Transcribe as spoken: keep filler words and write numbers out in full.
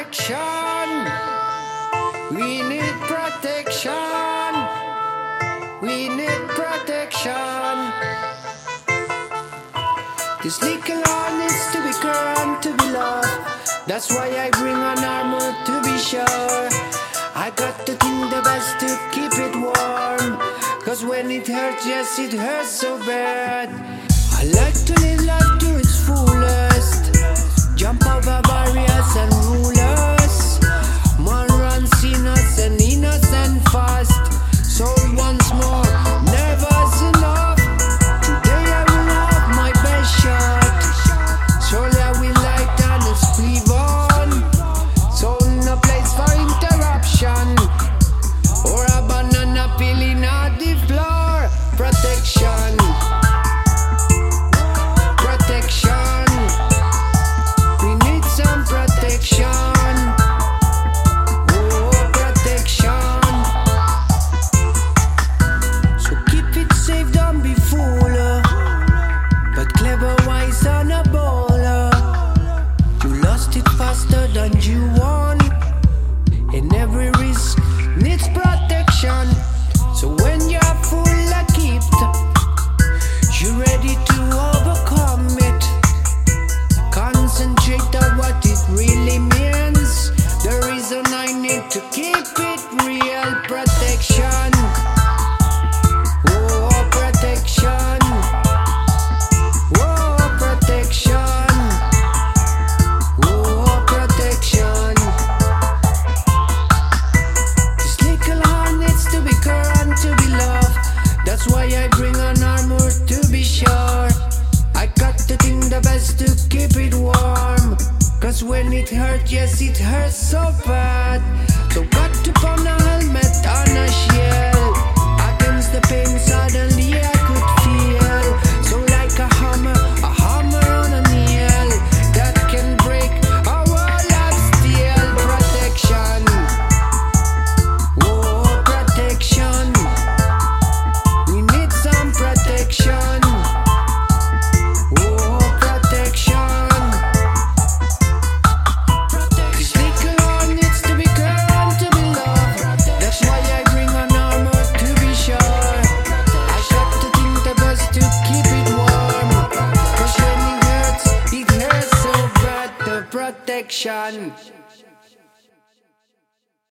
protection. We need protection. We need protection. This little heart needs to be current to be loved. That's why I bring an armor to be sure. I got to think the best to keep it warm. Cause when it hurts, yes, it hurts so bad. I like to live life to its fullest. Jump over barriers and rulers. Man run sinners and innocent fast. So once more, never's enough. Today I will have my best shot. Surely I will light and sleep on. So no place for interruption or a banana peeling on the floor. Protection. Protection. We need some protection. Oh, protection. So keep it safe, don't be fool. But clever, wise, and a baller. You lost it faster than you won. And every risk needs protection. So when you're full equipped, you're ready to overcome it. Concentrate on what it really means. The reason I need to keep it real. Protection. Oh, protection. Oh, protection. Oh, protection. This little heart needs to be current to be loved. That's why I bring an armor to be sure. I got to think the best to keep it warm. Cause when it hurts, yes, it hurts so bad. So got to put a helmet on a shield. Against the pain suddenly I could feel. So like a hammer, a hammer on a nail that can break a wall of steel. Protection. Oh, protection. We need some protection. Oh, protection. This little heart needs to be current to be loved. That's why I bring an armor to be sure. I got to think the best to keep it warm. Cause when it hurts, it hurts so bad. The protection.